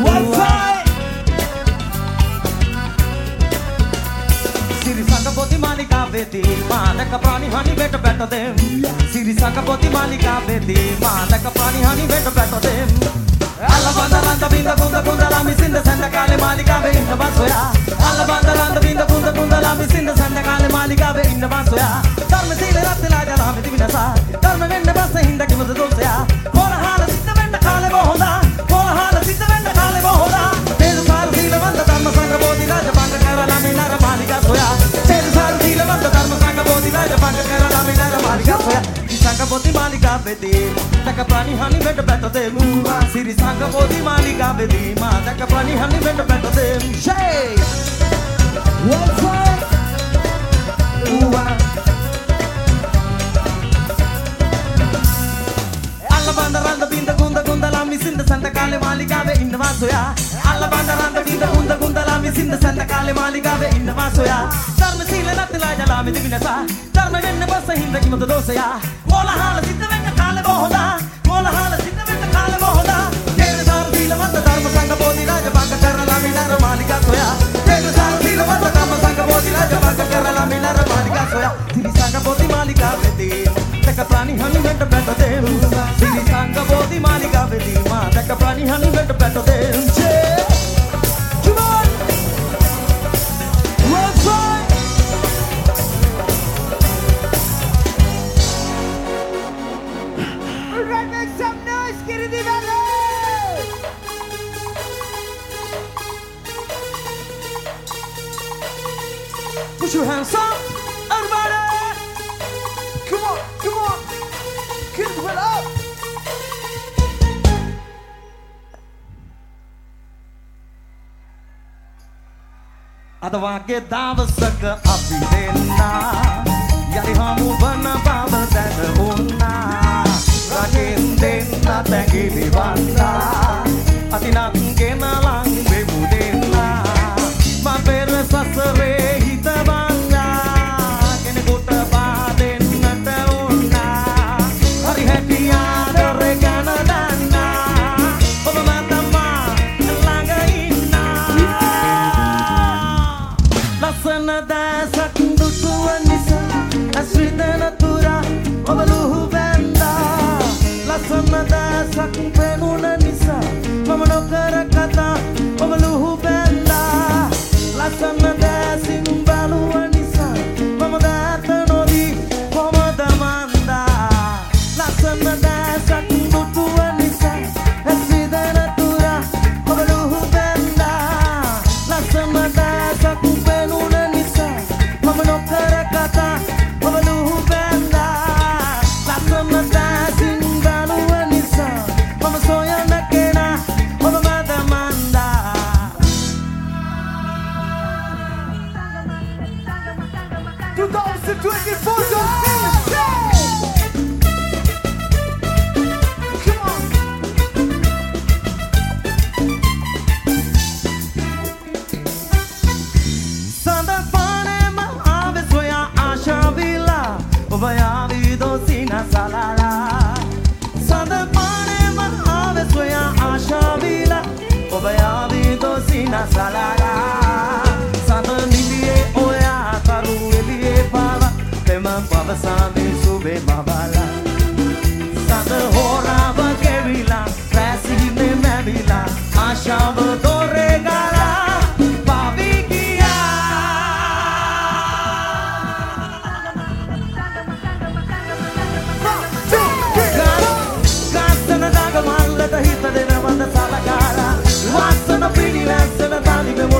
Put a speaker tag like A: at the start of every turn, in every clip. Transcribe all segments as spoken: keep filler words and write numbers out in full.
A: Sangapoti Malika Veti, Manaka Prani Honey better better them. Siri Sangapoti Malika Veti, Manaka Prani Honey better better them. Alabanda Randa Binda Bunda Bunda Lamis in the Santa Kale Malika Ve in the Basoya. Alabanda Randa Binda Bunda Bunda Lamis in the Santa Kale Malika Ve in the Basoya. Dharma Sila Ratila Jalami Divinasa, Dharma Venda Basa Hinda Kimuza Dosea. Kola Hala Sita Venda Kale Bohoda, Kola Hala Sita Venda Kale Bohoda. There's a Sal Sila Vanda Dharma Sangapoti Raja Banga Kerala Minara Malika Soya. Sangapoti Malika Vedi, Takapani Honey better better them. Siri Sangapoti Malika Vedi, Ma Takapani Honey better better them. Shay, what's up? Alabanda Randa Binda Gunda Gunda Lamis in the Santa Kale Malika Ve in the Vasoya. Alabanda Randa Binda Gunda Gunda Lamis in the Santa Kale Malika Ve in the Vasoya. Dharma Sila Ratila Jalami Divinasa, Dharma Venda Basa Hinda Kimuza Dosea. Kola Hala Sita Venda Kale Bohoda, Kola Hala Sita Venda Kale Bohoda. There's a Sal Sila Vanda Dharma Sangapoti Raja Banga Kerala Minara Malika Soya. There's a Sal Sila Vanda Dharma Sangapoti Raja Banga Kerala Minara Malika Soya. Siri Sangapoti Malika Vedi, Takapani Honey better better them. Siri Sangapoti Malika Vedi, Ma Takapani Honey better better them. Come on, what's up? Put your hands up, everybody! Come on, come on, keep it up! Adawake davasaka api denna, yari hamu bana baba dana unna, rakin denna tangili banda, atina kena lang bebu denna, ma pera sasare. Wasana pini, wasana tali,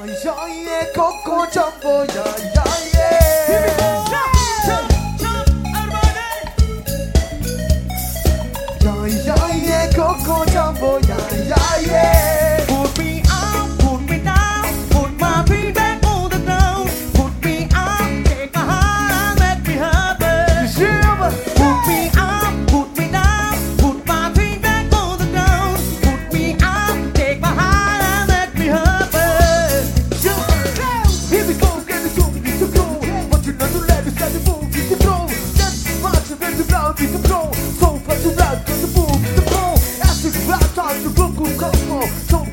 B: 야야예 코코 점보 야야예 야야예 코코 점보 야야예
A: Put me up, put me down, put my feet back on the ground. Put me up, take my heart and make me happy. Put me up, put me down, put my feet back on the ground. Put me up, take my heart and make me happy.
B: Here we go, get the song, it's a go. But you know the ladies got the move, it's a go. Just march and get the ground, it's a go. So far to ride, got the move, it's a go. As you ride, time to go, go, go, go.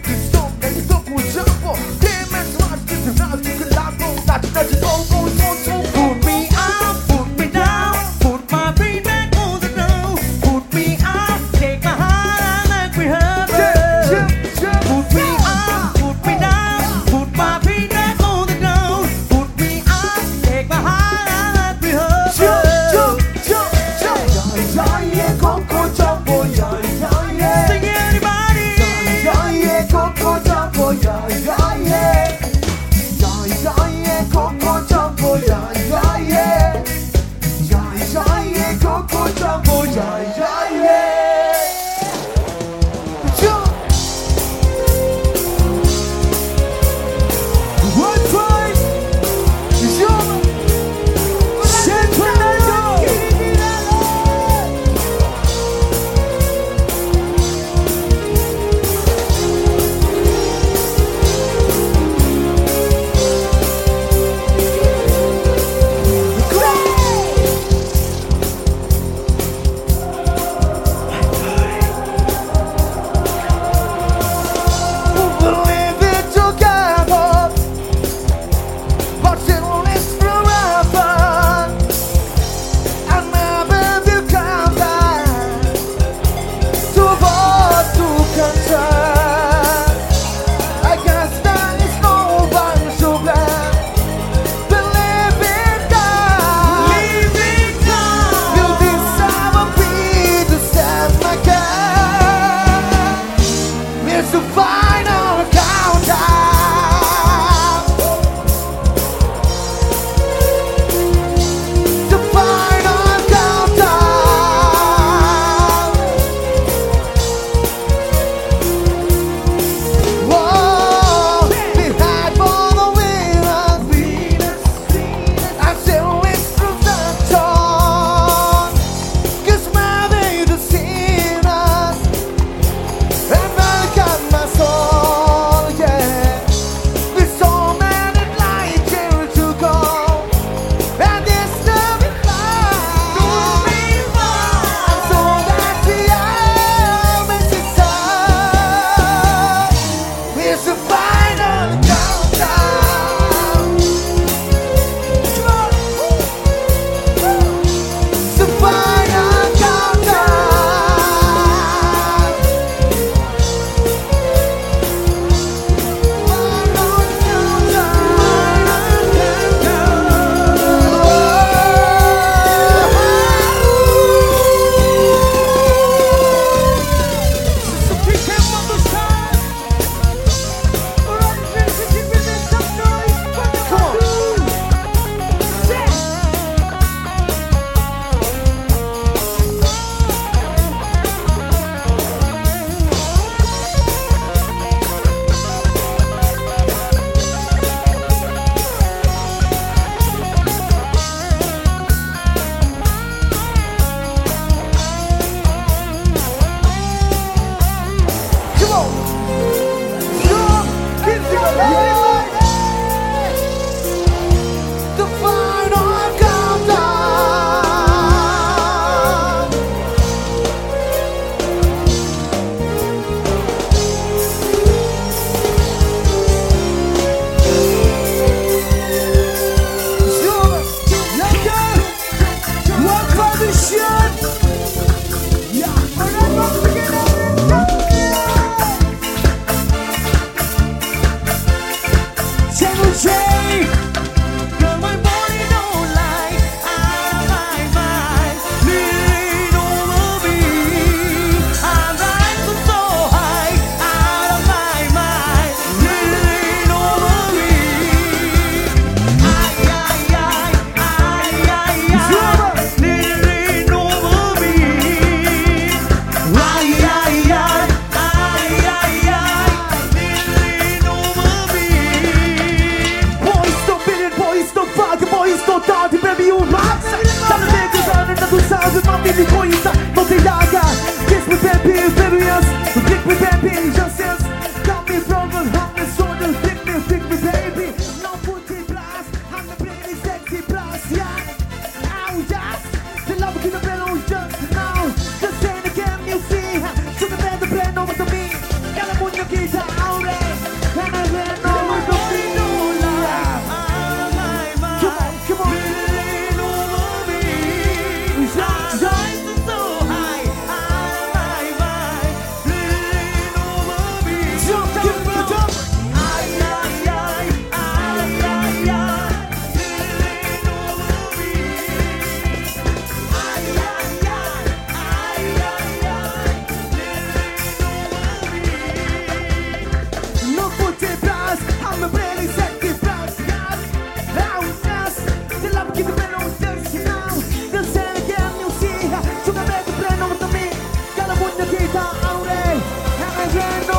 B: the guitar, Audi, and I